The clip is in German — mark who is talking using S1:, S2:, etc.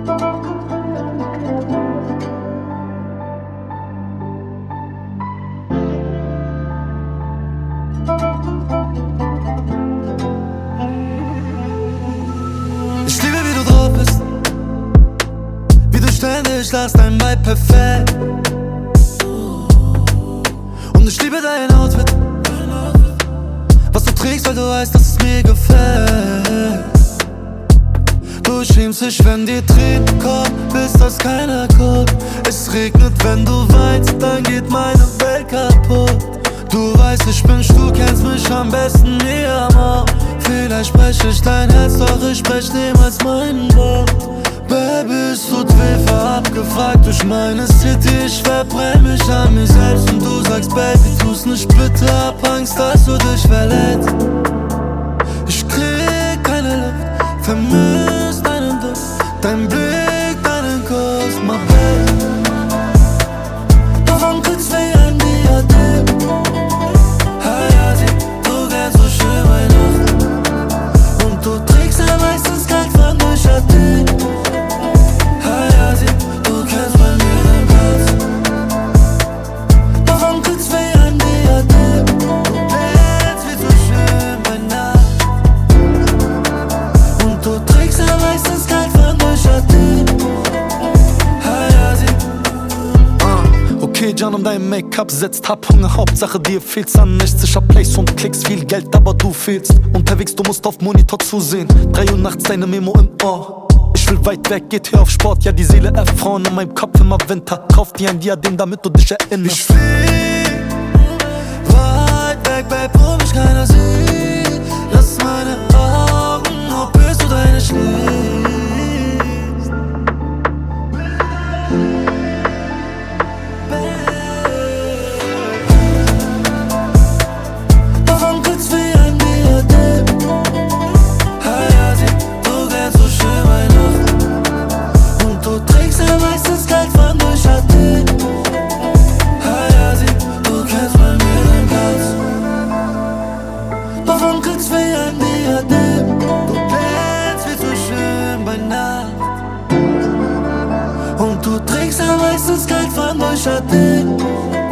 S1: Ich liebe, wie du drauf bist, wie du ständig lachst, dein Vibe perfekt. Und ich liebe dein Outfit, was du trägst, weil du weißt, dass es mir gefällt. Du schämst dich, wenn dir Tränen kommen, willst, dass keiner guckt. Es regnet, wenn du weinst, dann geht meine Welt kaputt. Du weißt, ich bin stur, kennst mich am besten, mir am. Vielleicht spreche ich dein Herz, doch ich sprech niemals mein Wort. Baby, es tut weh, war abgefragt durch meine City. Ich verbrenn mich an mir selbst und du sagst, Baby, tu's nicht bitte, hab Angst, dass du dich verletzt. Ich krieg keine Luft, vermiss deinen Duft, dein Blick, deinen Kuss, my baby. Davon kriegt's weh ein Diadem. Hayati, du kennst so schön meine Nacht und du trägst ja meistens kalt von durch Athen. Hayati, du kennst bei mir den Platz. Davon kriegt's weh ein Diadem. Du glänzt wie so schön bei Nacht und du trägst ja meistens kalt von durch Athen. Hayati. Okay, Can, um dein Make-up setzt, hab Hunger, Hauptsache dir fehlt's an nichts. Ich hab Plays und Klicks, viel Geld, aber du fehlst. Unterwegs, du musst auf Monitor zusehen, 3 Uhr nachts deine Memo im Ohr. Ich will weit weg, geht hier auf Sport, ja die Seele erfrauen, in meinem Kopf immer Winter. Kauf dir ein Diadem, damit du dich erinnerst. Ich flieg weit weg, Babe, wo mich keiner sieht. Lass meine Augen auf, bis du deine schließt. Davon kriegt's wie ein Diadem. Hayati, du kennst so schön meine Nacht und du trägst ja meistens kalt von durch Athen. Hayati, du kennst bei mir den Platz. Davon kriegt's wie ein Diadem. Du glänzt wie so schön bei Nacht und du trägst ja meistens kalt von durch Athen.